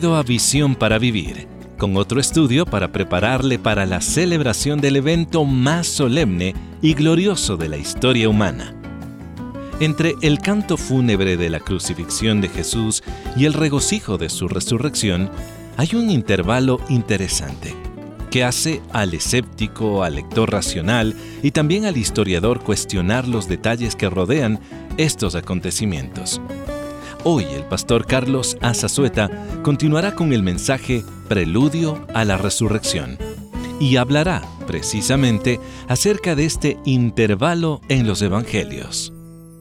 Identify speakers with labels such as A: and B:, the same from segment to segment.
A: Bienvenido a Visión para Vivir, con otro estudio para prepararle para la celebración del evento más solemne y glorioso de la historia humana. Entre el canto fúnebre de la crucifixión de Jesús y el regocijo de su resurrección, hay un intervalo interesante que hace al escéptico, al lector racional y también al historiador cuestionar los detalles que rodean estos acontecimientos. Hoy el pastor Carlos Azazueta continuará con el mensaje Preludio a la Resurrección y hablará precisamente acerca de este intervalo en los evangelios.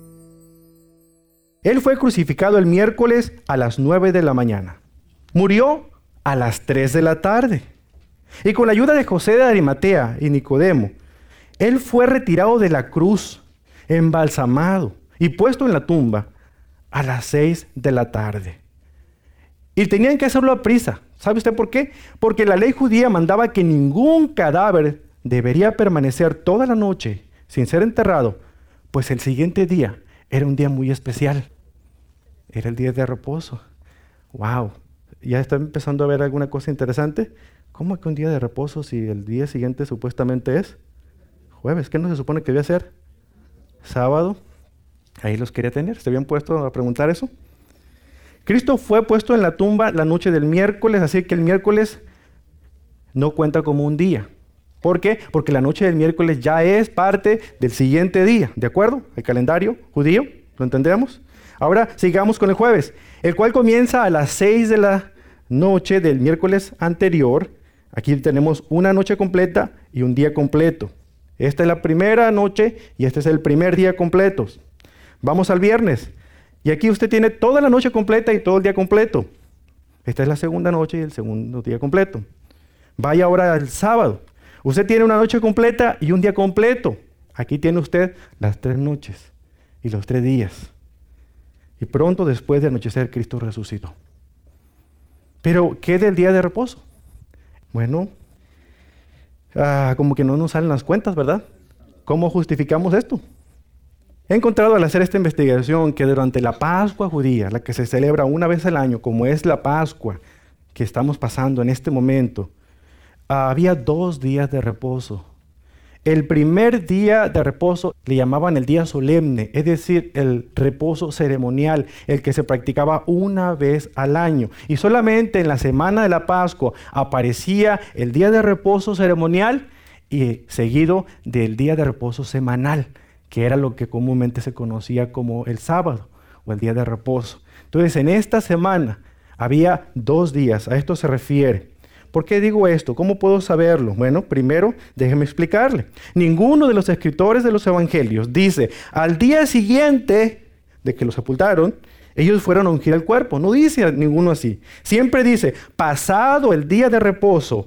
B: Él fue crucificado el miércoles a las 9 de la mañana. Murió a las 3 de la tarde. Y con la ayuda de José de Arimatea y Nicodemo, él fue retirado de la cruz, embalsamado y puesto en la tumba a las 6 de la tarde. Y tenían que hacerlo a prisa. ¿Sabe usted por qué? Porque la ley judía mandaba que ningún cadáver debería permanecer toda la noche sin ser enterrado, pues el siguiente día era un día muy especial. Era el día de reposo. ¡Wow! ¿Ya está empezando a ver alguna cosa interesante? ¿Cómo que un día de reposo si el día siguiente supuestamente es jueves? ¿Qué no se supone que debía ser? ¿Sábado? Ahí los quería tener. ¿Se habían puesto a preguntar eso? Cristo fue puesto en la tumba la noche del miércoles, así que el miércoles no cuenta como un día. ¿Por qué? Porque la noche del miércoles ya es parte del siguiente día, ¿de acuerdo? El calendario judío, ¿lo entendemos? Ahora sigamos con el jueves, el cual comienza a las 6 de la noche del miércoles anterior. Aquí tenemos una noche completa y un día completo. Esta es la primera noche y este es el primer día completo. Vamos al viernes. Y aquí usted tiene toda la noche completa y todo el día completo. Esta es la segunda noche y el segundo día completo. Vaya ahora al sábado. Usted tiene una noche completa y un día completo. Aquí tiene usted las 3 noches y los 3 días. Y pronto después de anochecer, Cristo resucitó. Pero, ¿qué del día de reposo? Bueno, como que no nos salen las cuentas, ¿verdad? ¿Cómo justificamos esto? He encontrado al hacer esta investigación que durante la Pascua judía, la que se celebra una vez al año, como es la Pascua que estamos pasando en este momento, había 2 días de reposo. El primer día de reposo le llamaban el día solemne, es decir, el reposo ceremonial, el que se practicaba una vez al año. Y solamente en la semana de la Pascua aparecía el día de reposo ceremonial y seguido del día de reposo semanal, que era lo que comúnmente se conocía como el sábado o el día de reposo. Entonces, en esta semana había 2 días, a esto se refiere. ¿Por qué digo esto? ¿Cómo puedo saberlo? Bueno, primero, déjeme explicarle. Ninguno de los escritores de los evangelios dice, al día siguiente de que lo sepultaron, ellos fueron a ungir el cuerpo. No dice ninguno así. Siempre dice, pasado el día de reposo.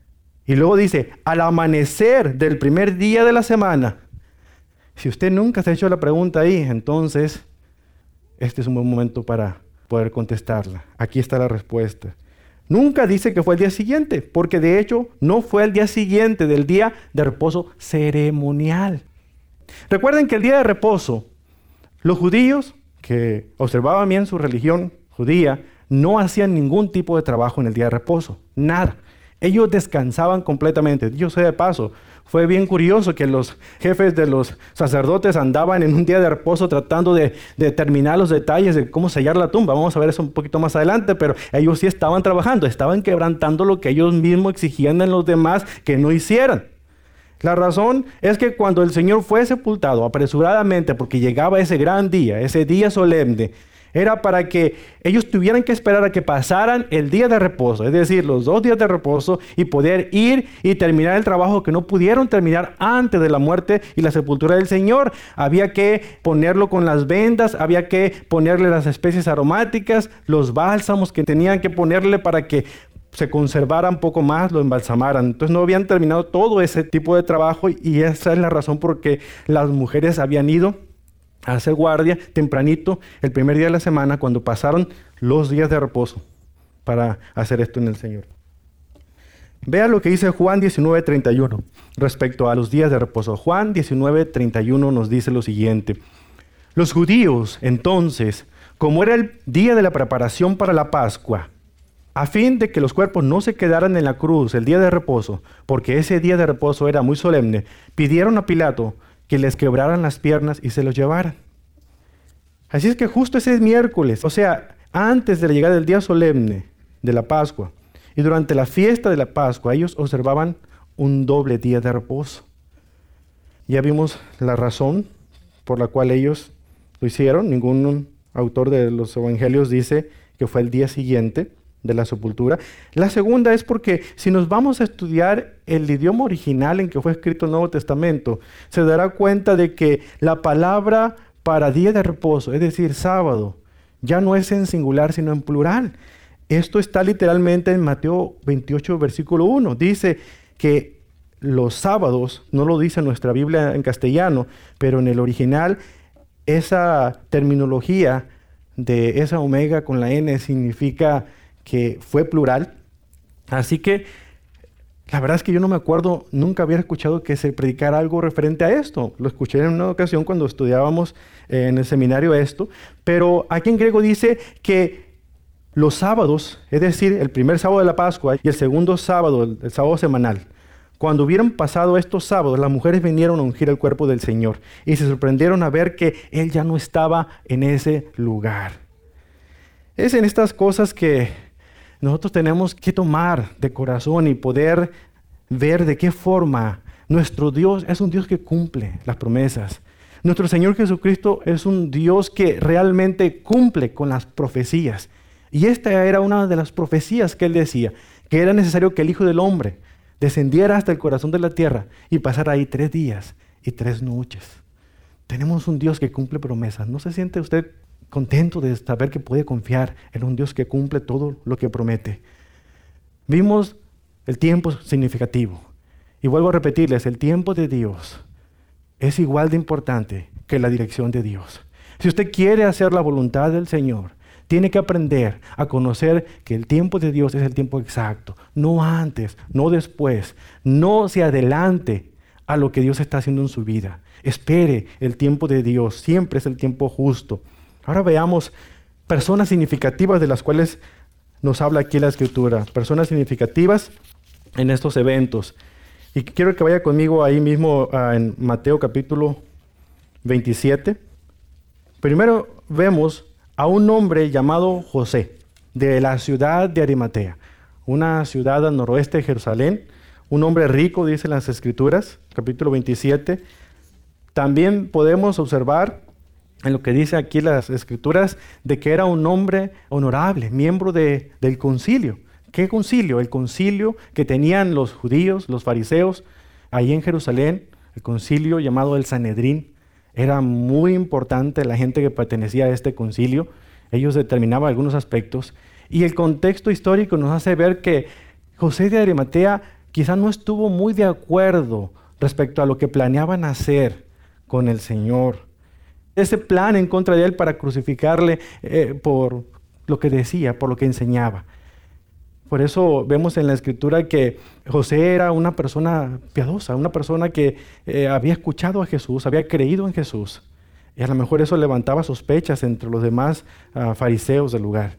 B: Y luego dice, al amanecer del primer día de la semana. Si usted nunca se ha hecho la pregunta ahí, entonces este es un buen momento para poder contestarla. Aquí está la respuesta. Nunca dice que fue el día siguiente, porque de hecho no fue el día siguiente del día de reposo ceremonial. Recuerden que el día de reposo, los judíos que observaban bien su religión judía, no hacían ningún tipo de trabajo en el día de reposo, nada. Ellos descansaban completamente. Dicho sea de paso, fue bien curioso que los jefes de los sacerdotes andaban en un día de reposo tratando de determinar los detalles de cómo sellar la tumba. Vamos a ver eso un poquito más adelante, pero ellos sí estaban trabajando, estaban quebrantando lo que ellos mismos exigían en los demás que no hicieran. La razón es que cuando el Señor fue sepultado apresuradamente, porque llegaba ese gran día, ese día solemne, era para que ellos tuvieran que esperar a que pasaran el día de reposo, es decir, los 2 días de reposo, y poder ir y terminar el trabajo que no pudieron terminar antes de la muerte y la sepultura del Señor. Había que ponerlo con las vendas, había que ponerle las especies aromáticas, los bálsamos que tenían que ponerle para que se conservara un poco más, lo embalsamaran. Entonces no habían terminado todo ese tipo de trabajo y esa es la razón por que las mujeres habían ido a hacer guardia tempranito el primer día de la semana cuando pasaron los días de reposo para hacer esto en el Señor. Vea lo que dice Juan 19:31 respecto a los días de reposo. Juan 19:31 nos dice lo siguiente. Los judíos entonces, como era el día de la preparación para la Pascua, a fin de que los cuerpos no se quedaran en la cruz el día de reposo, porque ese día de reposo era muy solemne, pidieron a Pilato que les quebraran las piernas y se los llevaran. Así es que justo ese miércoles, o sea, antes de la llegada del día solemne de la Pascua y durante la fiesta de la Pascua, ellos observaban un doble día de reposo. Ya vimos la razón por la cual ellos lo hicieron. Ningún autor de los evangelios dice que fue el día siguiente de la sepultura. La segunda es porque si nos vamos a estudiar el idioma original en que fue escrito el Nuevo Testamento, se dará cuenta de que la palabra para día de reposo, es decir, sábado, ya no es en singular sino en plural. Esto está literalmente en Mateo 28, versículo 1. Dice que los sábados, no lo dice nuestra Biblia en castellano, pero en el original esa terminología de esa omega con la N significa que fue plural. Así que la verdad es que yo no me acuerdo, nunca había escuchado que se predicara algo referente a esto. Lo escuché en una ocasión cuando estudiábamos en el seminario esto, pero aquí en griego dice que los sábados, es decir, el primer sábado de la Pascua y el segundo sábado, el sábado semanal, cuando hubieron pasado estos sábados, las mujeres vinieron a ungir el cuerpo del Señor y se sorprendieron a ver que Él ya no estaba en ese lugar. Es en estas cosas que nosotros tenemos que tomar de corazón y poder ver de qué forma nuestro Dios es un Dios que cumple las promesas. Nuestro Señor Jesucristo es un Dios que realmente cumple con las profecías. Y esta era una de las profecías que Él decía, que era necesario que el Hijo del Hombre descendiera hasta el corazón de la tierra y pasara ahí 3 días y 3 noches. Tenemos un Dios que cumple promesas. ¿No se siente usted contento de saber que puede confiar en un Dios que cumple todo lo que promete? Vimos el tiempo significativo. Y vuelvo a repetirles, el tiempo de Dios es igual de importante que la dirección de Dios. Si usted quiere hacer la voluntad del Señor, tiene que aprender a conocer que el tiempo de Dios es el tiempo exacto. No antes, no después. No se adelante a lo que Dios está haciendo en su vida. Espere el tiempo de Dios. Siempre es el tiempo justo. Ahora veamos personas significativas de las cuales nos habla aquí la Escritura. Personas significativas en estos eventos. Y quiero que vaya conmigo ahí mismo en Mateo capítulo 27. Primero vemos a un hombre llamado José, de la ciudad de Arimatea, una ciudad al noroeste de Jerusalén, un hombre rico, dicen las Escrituras, capítulo 27. También podemos observar en lo que dice aquí las Escrituras, de que era un hombre honorable, miembro del concilio. ¿Qué concilio? El concilio que tenían los judíos, los fariseos, ahí en Jerusalén, el concilio llamado el Sanedrín. Era muy importante la gente que pertenecía a este concilio. Ellos determinaban algunos aspectos. Y el contexto histórico nos hace ver que José de Arimatea quizá no estuvo muy de acuerdo respecto a lo que planeaban hacer con el Señor. Ese plan en contra de él para crucificarle por lo que decía, por lo que enseñaba. Por eso vemos en la Escritura que José era una persona piadosa, una persona que había escuchado a Jesús, había creído en Jesús. Y a lo mejor eso levantaba sospechas entre los demás fariseos del lugar.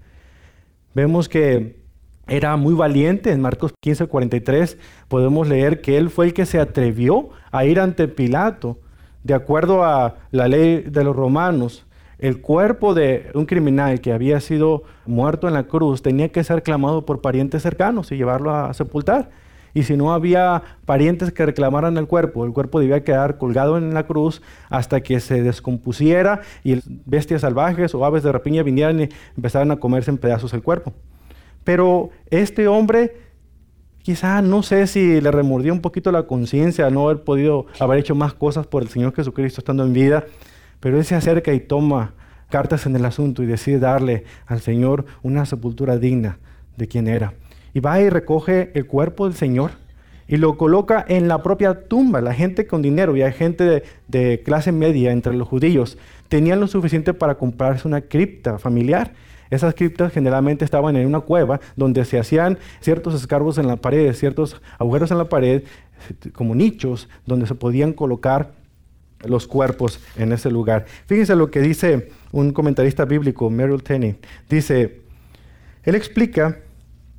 B: Vemos que era muy valiente. En Marcos 15:43 podemos leer que él fue el que se atrevió a ir ante Pilato. De acuerdo a la ley de los romanos, el cuerpo de un criminal que había sido muerto en la cruz tenía que ser clamado por parientes cercanos y llevarlo a sepultar. Y si no había parientes que reclamaran el cuerpo debía quedar colgado en la cruz hasta que se descompusiera y bestias salvajes o aves de rapiña vinieran y empezaran a comerse en pedazos el cuerpo. Pero este hombre, quizá no sé si le remordía un poquito la conciencia no haber hecho más cosas por el Señor Jesucristo estando en vida, pero él se acerca y toma cartas en el asunto y decide darle al Señor una sepultura digna de quien era. Y va y recoge el cuerpo del Señor y lo coloca en la propia tumba. La gente con dinero, y hay gente de clase media entre los judíos, tenían lo suficiente para comprarse una cripta familiar. Esas criptas generalmente estaban en una cueva donde se hacían ciertos escarbos en la pared, ciertos agujeros en la pared, como nichos, donde se podían colocar los cuerpos en ese lugar. Fíjense lo que dice un comentarista bíblico, Merrill Tenney. Dice, él explica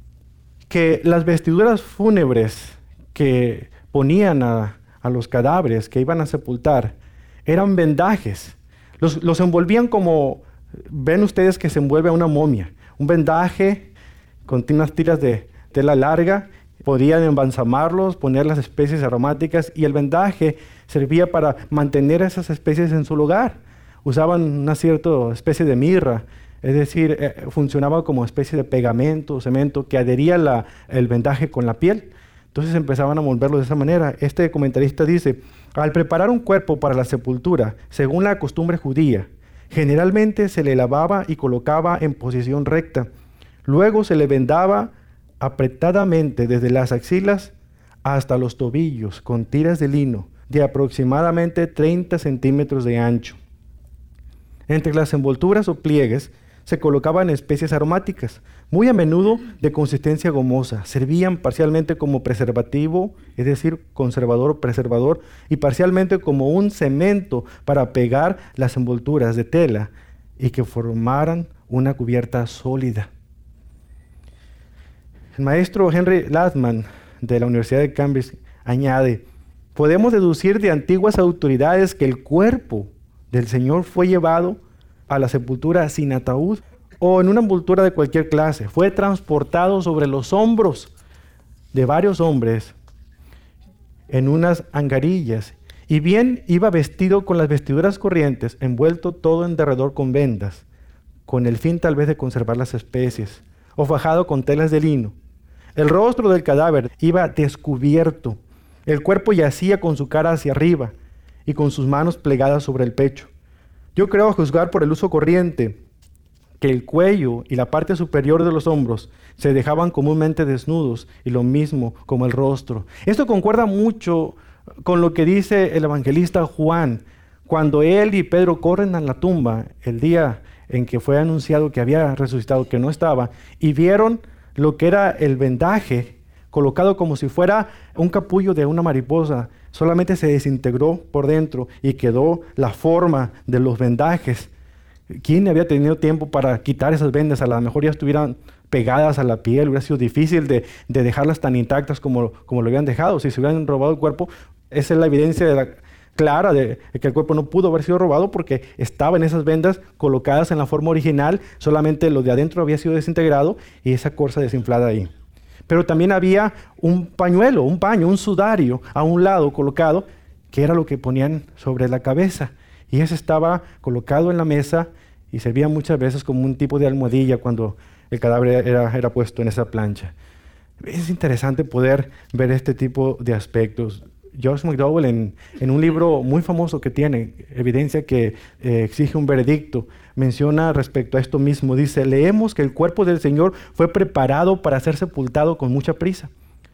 B: que las vestiduras fúnebres que ponían a los cadáveres que iban a sepultar eran vendajes. Los envolvían como ven ustedes que se envuelve a una momia. Un vendaje con unas tiras de tela larga. Podían embalsamarlos, poner las especies aromáticas, y el vendaje servía para mantener esas especies en su lugar. Usaban una cierta especie de mirra, es decir, funcionaba como especie de pegamento, cemento, que adhería el vendaje con la piel. Entonces empezaban a moverlo de esa manera. Este comentarista dice, al preparar un cuerpo para la sepultura, según la costumbre judía, generalmente se le lavaba y colocaba en posición recta. Luego se le vendaba apretadamente desde las axilas hasta los tobillos con tiras de lino de aproximadamente 30 centímetros de ancho. Entre las envolturas o pliegues se colocaban especies aromáticas, muy a menudo de consistencia gomosa. Servían parcialmente como preservativo, es decir, conservador o preservador, y parcialmente como un cemento para pegar las envolturas de tela y que formaran una cubierta sólida. El maestro Henry Latham de la Universidad de Cambridge añade, podemos deducir de antiguas autoridades que el cuerpo del Señor fue llevado a la sepultura sin ataúd o en una envoltura de cualquier clase. Fue transportado sobre los hombros de varios hombres en unas angarillas, y bien iba vestido con las vestiduras corrientes, envuelto todo en derredor con vendas, con el fin tal vez de conservar las especies, o fajado con telas de lino. El rostro del cadáver iba descubierto. El cuerpo yacía con su cara hacia arriba y con sus manos plegadas sobre el pecho. Yo creo, a juzgar por el uso corriente, que el cuello y la parte superior de los hombros se dejaban comúnmente desnudos, y lo mismo como el rostro. Esto concuerda mucho con lo que dice el evangelista Juan, cuando él y Pedro corren a la tumba el día en que fue anunciado que había resucitado, que no estaba, y vieron lo que era el vendaje colocado como si fuera un capullo de una mariposa. Solamente se desintegró por dentro y quedó la forma de los vendajes. ¿Quién había tenido tiempo para quitar esas vendas? A lo mejor ya estuvieran pegadas a la piel, hubiera sido difícil de dejarlas tan intactas como lo habían dejado. Si se hubieran robado el cuerpo, esa es la evidencia clara de que el cuerpo no pudo haber sido robado, porque estaba en esas vendas colocadas en la forma original, solamente lo de adentro había sido desintegrado y esa corza desinflada ahí. Pero también había un pañuelo, un paño, un sudario a un lado colocado, que era lo que ponían sobre la cabeza, y ese estaba colocado en la mesa y servía muchas veces como un tipo de almohadilla cuando el cadáver era puesto en esa plancha. Es interesante poder ver este tipo de aspectos. Josh McDowell, en un libro muy famoso que tiene, Evidencia que exige un veredicto, menciona respecto a esto mismo. Dice, leemos que el cuerpo del Señor fue preparado para ser sepultado con mucha prisa.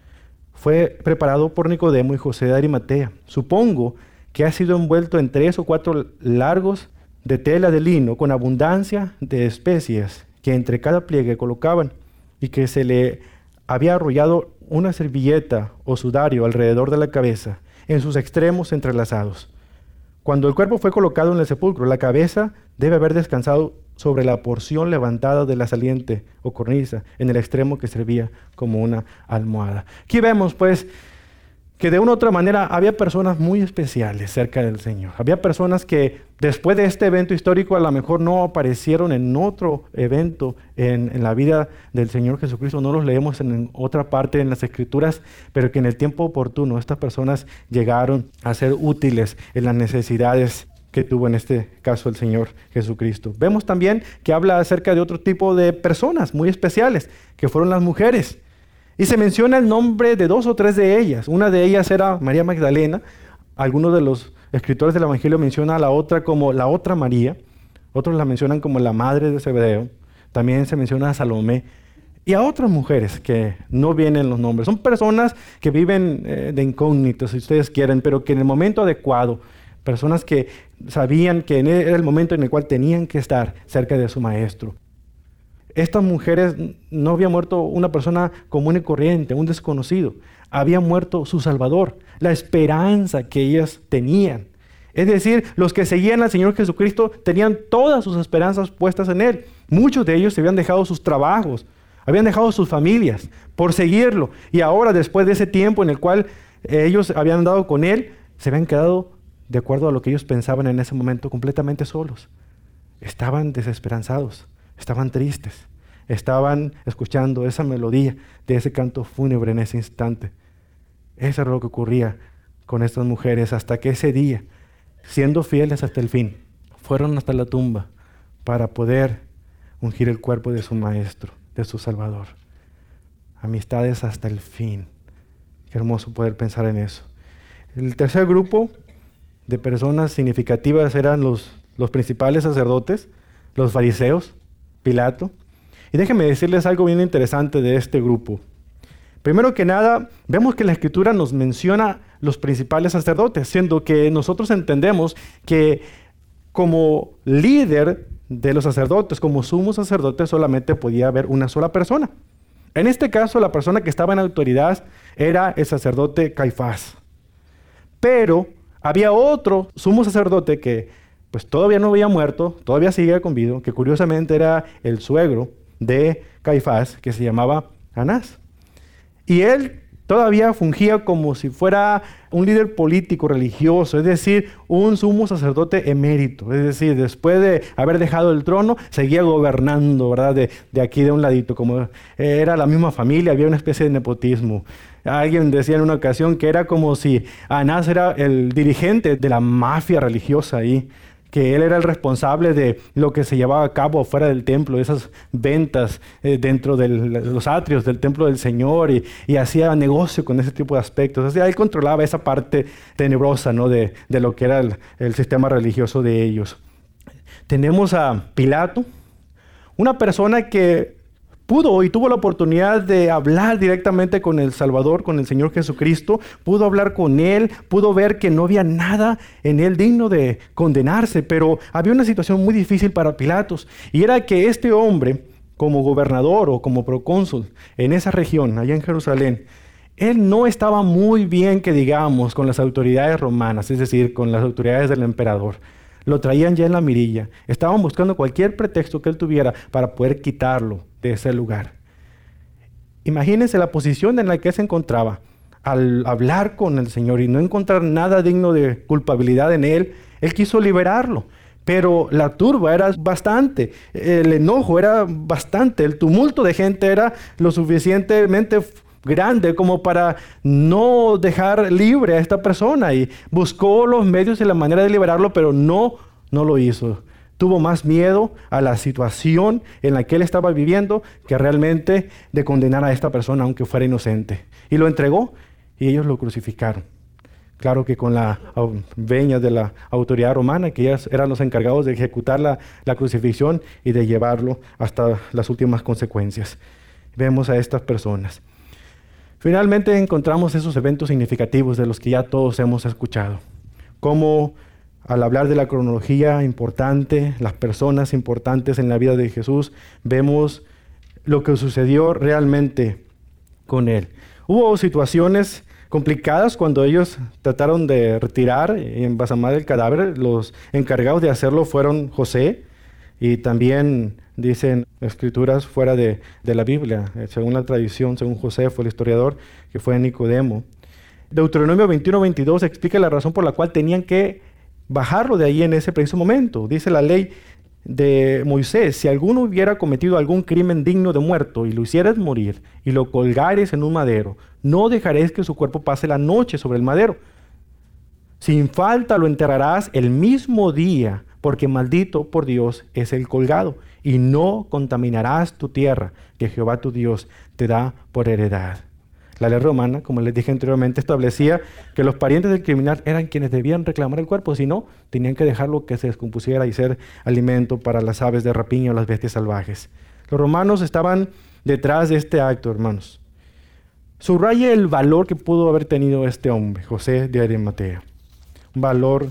B: Fue preparado por Nicodemo y José de Arimatea. Supongo que ha sido envuelto en 3 o 4 largos de tela de lino con abundancia de especias que entre cada pliegue colocaban, y que se le había arrollado una servilleta o sudario alrededor de la cabeza, en sus extremos entrelazados. Cuando el cuerpo fue colocado en el sepulcro, la cabeza debe haber descansado sobre la porción levantada de la saliente o cornisa, en el extremo que servía como una almohada. Aquí vemos, pues, que de una u otra manera había personas muy especiales cerca del Señor. Había personas que después de este evento histórico a lo mejor no aparecieron en otro evento en la vida del Señor Jesucristo. No los leemos en otra parte en las Escrituras, pero que en el tiempo oportuno estas personas llegaron a ser útiles en las necesidades que tuvo en este caso el Señor Jesucristo. Vemos también que habla acerca de otro tipo de personas muy especiales, que fueron las mujeres. Y se menciona el nombre de 2 o 3 de ellas. Una de ellas era María Magdalena. Algunos de los escritores del Evangelio mencionan a la otra como la otra María. Otros la mencionan como la madre de Zebedeo. También se menciona a Salomé. Y a otras mujeres que no vienen los nombres. Son personas que viven de incógnito, si ustedes quieren, pero que en el momento adecuado, personas que sabían que era el momento en el cual tenían que estar cerca de su maestro. Estas mujeres, no había muerto una persona común y corriente, un desconocido. Había muerto su Salvador, la esperanza que ellas tenían. Es decir, los que seguían al Señor Jesucristo tenían todas sus esperanzas puestas en Él. Muchos de ellos se habían dejado sus trabajos, Habían dejado sus familias por seguirlo. Y ahora, después de ese tiempo en el cual ellos habían andado con él, se habían quedado, de acuerdo a lo que ellos pensaban en ese momento, completamente solos. Estaban desesperanzados, estaban tristes, estaban escuchando esa melodía de ese canto fúnebre en ese instante. Eso era lo que ocurría con estas mujeres hasta que ese día, siendo fieles hasta el fin, fueron hasta la tumba para poder ungir el cuerpo de su Maestro, de su Salvador. Amistades hasta el fin. Qué hermoso poder pensar en eso. El tercer grupo de personas significativas eran los principales sacerdotes, los fariseos, Pilato. Y déjenme decirles algo bien interesante de este grupo. Primero que nada, vemos que la Escritura nos menciona los principales sacerdotes, siendo que nosotros entendemos que como líder de los sacerdotes, como sumo sacerdote, solamente podía haber una sola persona. En este caso, la persona que estaba en autoridad era el sacerdote Caifás. Pero había otro sumo sacerdote que pues todavía no había muerto, todavía seguía con vida, que curiosamente era el suegro de Caifás, que se llamaba Anás. Y él todavía fungía como si fuera un líder político, religioso, es decir, un sumo sacerdote emérito. Es decir, después de haber dejado el trono, seguía gobernando, ¿verdad? De aquí de un ladito, como era la misma familia, había una especie de nepotismo. Alguien decía en una ocasión que era como si Anás era el dirigente de la mafia religiosa ahí, que él era el responsable de lo que se llevaba a cabo fuera del templo, esas ventas dentro de los atrios del templo del Señor y hacía negocio con ese tipo de aspectos. O sea, él controlaba esa parte tenebrosa, ¿no? de lo que era el sistema religioso de ellos. Tenemos a Pilato, una persona que pudo y tuvo la oportunidad de hablar directamente con el Salvador, con el Señor Jesucristo, pudo hablar con Él, pudo ver que no había nada en Él digno de condenarse, pero había una situación muy difícil para Pilatos, y era que este hombre, como gobernador o como procónsul en esa región, allá en Jerusalén, él no estaba muy bien, que digamos, con las autoridades romanas, es decir, con las autoridades del emperador. Lo traían ya en la mirilla. Estaban buscando cualquier pretexto que él tuviera para poder quitarlo de ese lugar. Imagínense la posición en la que se encontraba al hablar con el Señor y no encontrar nada digno de culpabilidad en él. Él quiso liberarlo, pero la turba era bastante, el enojo era bastante, el tumulto de gente era lo suficientemente grande como para no dejar libre a esta persona, y buscó los medios y la manera de liberarlo, pero no lo hizo. Tuvo más miedo a la situación en la que él estaba viviendo que realmente de condenar a esta persona aunque fuera inocente. Y lo entregó y ellos lo crucificaron. Claro que con la veña de la autoridad romana, que ellos eran los encargados de ejecutar la crucifixión y de llevarlo hasta las últimas consecuencias. Vemos a estas personas. Finalmente encontramos esos eventos significativos de los que ya todos hemos escuchado. Como al hablar de la cronología importante, las personas importantes en la vida de Jesús, vemos lo que sucedió realmente con él. Hubo situaciones complicadas cuando ellos trataron de retirar y embalsamar el cadáver. Los encargados de hacerlo fueron José, y también dicen escrituras fuera de la Biblia, según la tradición, según Josefo, el historiador, que fue Nicodemo. Deuteronomio 21-22 explica la razón por la cual tenían que bajarlo de ahí en ese preciso momento. Dice la ley de Moisés: si alguno hubiera cometido algún crimen digno de muerto y lo hicieras morir y lo colgares en un madero, no dejaréis que su cuerpo pase la noche sobre el madero. Sin falta lo enterrarás el mismo día, porque maldito por Dios es el colgado, y no contaminarás tu tierra, que Jehová tu Dios te da por heredad. La ley romana, como les dije anteriormente, establecía que los parientes del criminal eran quienes debían reclamar el cuerpo, si no, tenían que dejarlo que se descompusiera y ser alimento para las aves de rapiña o las bestias salvajes. Los romanos estaban detrás de este acto, hermanos. Subraya el valor que pudo haber tenido este hombre, José de Arimatea. Un valor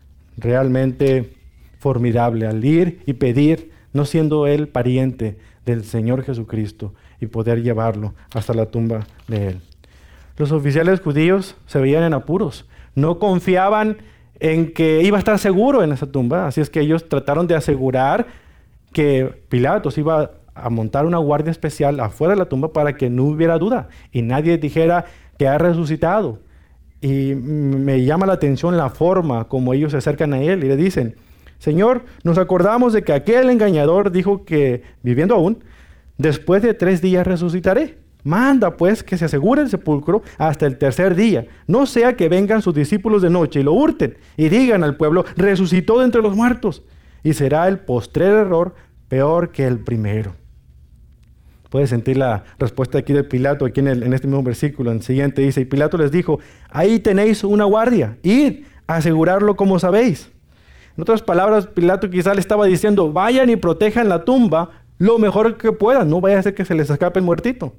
B: realmente formidable al ir y pedir, no siendo él pariente del Señor Jesucristo, y poder llevarlo hasta la tumba de él. Los oficiales judíos se veían en apuros, no confiaban en que iba a estar seguro en esa tumba, así es que ellos trataron de asegurar que Pilatos iba a montar una guardia especial afuera de la tumba para que no hubiera duda y nadie dijera que ha resucitado. Y me llama la atención la forma como ellos se acercan a él y le dicen: Señor, nos acordamos de que aquel engañador dijo que, viviendo aún, después de 3 días resucitaré. Manda pues que se asegure el sepulcro hasta el 3er día, no sea que vengan sus discípulos de noche y lo hurten y digan al pueblo: resucitó de entre los muertos, y será el postrer error peor que el primero. Puedes sentir la respuesta aquí de Pilato, aquí en este mismo versículo. En el siguiente dice: y Pilato les dijo: ahí tenéis una guardia, id a asegurarlo como sabéis. En otras palabras, Pilato quizá le estaba diciendo: vayan y protejan la tumba lo mejor que puedan, no vaya a ser que se les escape el muertito.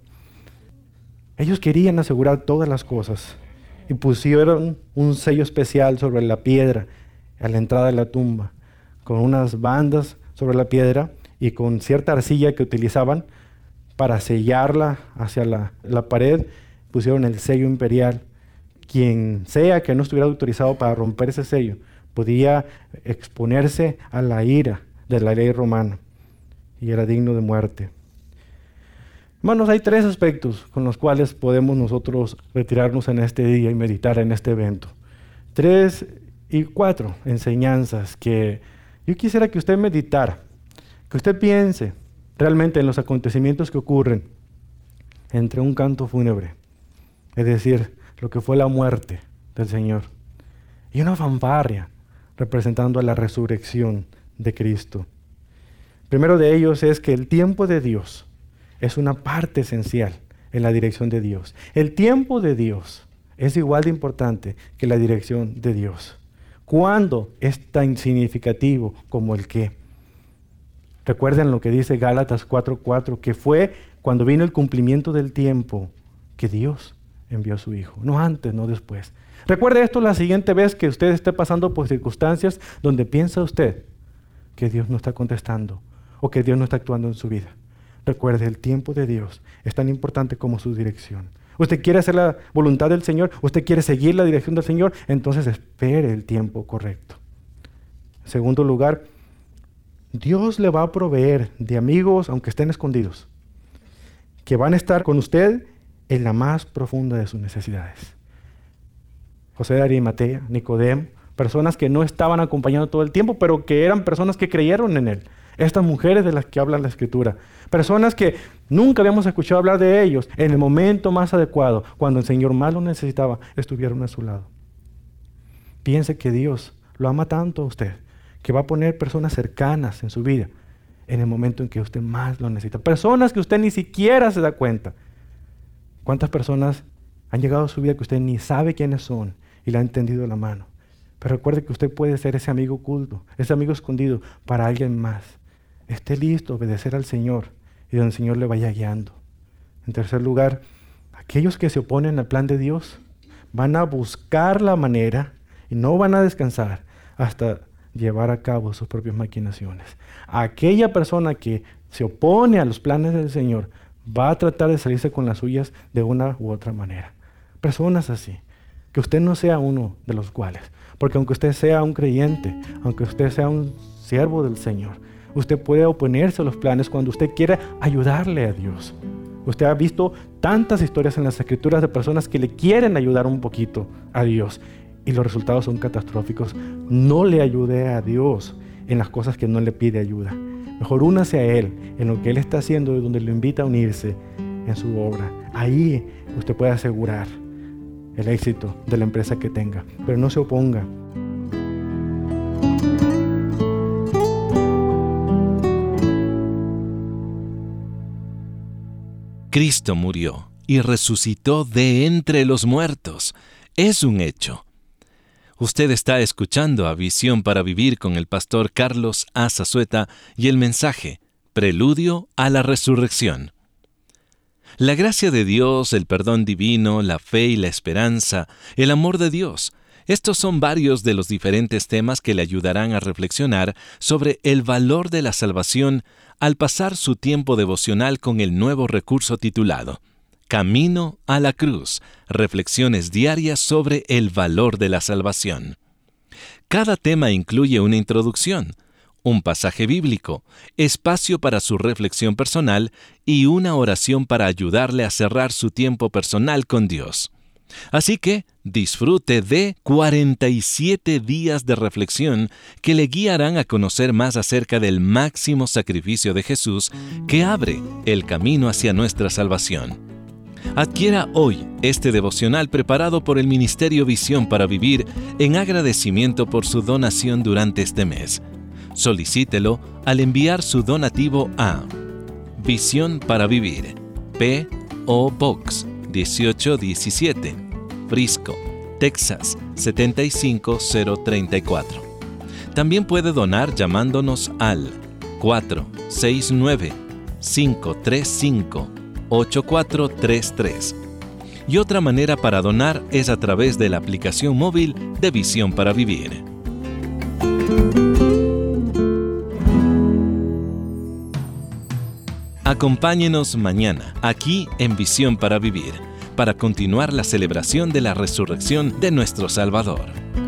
B: Ellos querían asegurar todas las cosas y pusieron un sello especial sobre la piedra a la entrada de la tumba, con unas bandas sobre la piedra y con cierta arcilla que utilizaban para sellarla hacia la pared. Pusieron el sello imperial. Quien sea que no estuviera autorizado para romper ese sello podía exponerse a la ira de la ley romana y era digno de muerte. Hermanos, hay 3 aspectos con los cuales podemos nosotros retirarnos en este día y meditar en este evento. 3 y 4 enseñanzas que yo quisiera que usted meditara, que usted piense realmente en los acontecimientos que ocurren entre un canto fúnebre, es decir, lo que fue la muerte del Señor, y una fanfarria representando a la resurrección de Cristo. Primero de ellos es que el tiempo de Dios es una parte esencial en la dirección de Dios. El tiempo de Dios es igual de importante que la dirección de Dios. ¿Cuándo es tan significativo como el qué? Recuerden lo que dice Gálatas 4:4, que fue cuando vino el cumplimiento del tiempo que Dios envió a su Hijo. No antes, no después. Recuerde esto la siguiente vez que usted esté pasando por circunstancias donde piensa usted que Dios no está contestando o que Dios no está actuando en su vida. Recuerde, el tiempo de Dios es tan importante como su dirección. ¿Usted quiere hacer la voluntad del Señor? ¿Usted quiere seguir la dirección del Señor? Entonces espere el tiempo correcto. En segundo lugar, Dios le va a proveer de amigos, aunque estén escondidos, que van a estar con usted en la más profunda de sus necesidades. José de Arimatea, Nicodemo, personas que no estaban acompañando todo el tiempo, pero que eran personas que creyeron en Él. Estas mujeres de las que habla la Escritura, personas que nunca habíamos escuchado hablar de ellos, en el momento más adecuado, cuando el Señor más lo necesitaba, estuvieron a su lado. Piense que Dios lo ama tanto a usted, que va a poner personas cercanas en su vida en el momento en que usted más lo necesita. Personas que usted ni siquiera se da cuenta. ¿Cuántas personas han llegado a su vida que usted ni sabe quiénes son y le han tendido la mano? Pero recuerde que usted puede ser ese amigo oculto, ese amigo escondido para alguien más. Esté listo a obedecer al Señor y donde el Señor le vaya guiando. En tercer lugar, aquellos que se oponen al plan de Dios van a buscar la manera y no van a descansar hasta llevar a cabo sus propias maquinaciones. Aquella persona que se opone a los planes del Señor va a tratar de salirse con las suyas de una u otra manera. Personas así, que usted no sea uno de los cuales, porque aunque usted sea un creyente, aunque usted sea un siervo del Señor, usted puede oponerse a los planes cuando usted quiere ayudarle a Dios. Usted ha visto tantas historias en las Escrituras de personas que le quieren ayudar un poquito a Dios y los resultados son catastróficos. No le ayude a Dios en las cosas que no le pide ayuda. Mejor únase a Él en lo que Él está haciendo y donde lo invita a unirse en su obra. Ahí usted puede asegurar el éxito de la empresa que tenga, pero no se oponga.
A: Cristo murió y resucitó de entre los muertos. Es un hecho. Usted está escuchando a Visión para Vivir con el pastor Carlos A. Zazueta y el mensaje, Preludio a la Resurrección. La gracia de Dios, el perdón divino, la fe y la esperanza, el amor de Dios. Estos son varios de los diferentes temas que le ayudarán a reflexionar sobre el valor de la salvación al pasar su tiempo devocional con el nuevo recurso titulado Camino a la Cruz, reflexiones diarias sobre el valor de la salvación. Cada tema incluye una introducción, un pasaje bíblico, espacio para su reflexión personal y una oración para ayudarle a cerrar su tiempo personal con Dios. Así que disfrute de 47 días de reflexión que le guiarán a conocer más acerca del máximo sacrificio de Jesús que abre el camino hacia nuestra salvación. Adquiera hoy este devocional preparado por el Ministerio Visión para Vivir en agradecimiento por su donación durante este mes. Solicítelo al enviar su donativo a Visión para Vivir, P.O. Box 1817, Frisco, Texas 75034. También puede donar llamándonos al 469-535-8433. Y otra manera para donar es a través de la aplicación móvil de Visión para Vivir. Acompáñenos mañana, aquí en Visión para Vivir, para continuar la celebración de la resurrección de nuestro Salvador.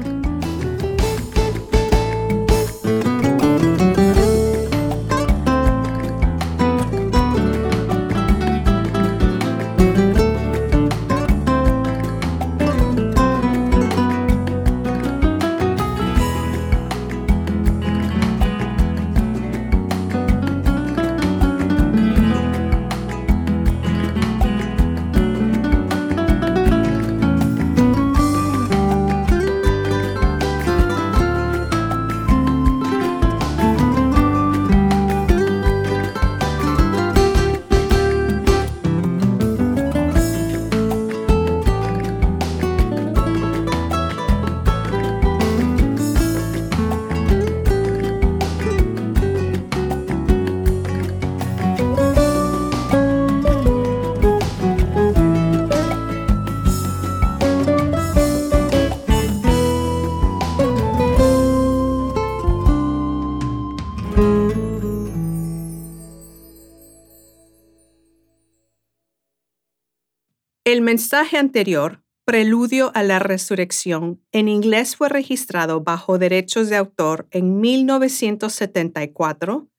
C: El mensaje anterior, Preludio a la Resurrección, en inglés fue registrado bajo derechos de autor en 1974,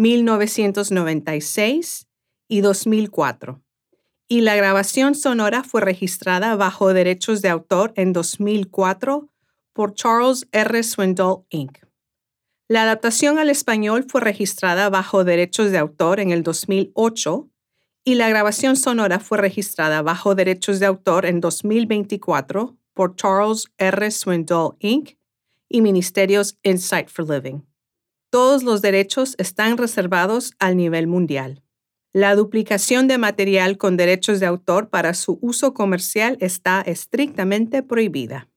C: 1996 y 2004, y la grabación sonora fue registrada bajo derechos de autor en 2004 por Charles R. Swindoll, Inc. La adaptación al español fue registrada bajo derechos de autor en el 2008 y la grabación sonora fue registrada bajo derechos de autor en 2024 por Charles R. Swindoll, Inc. y Ministerios Insight for Living. Todos los derechos están reservados al nivel mundial. La duplicación de material con derechos de autor para su uso comercial está estrictamente prohibida.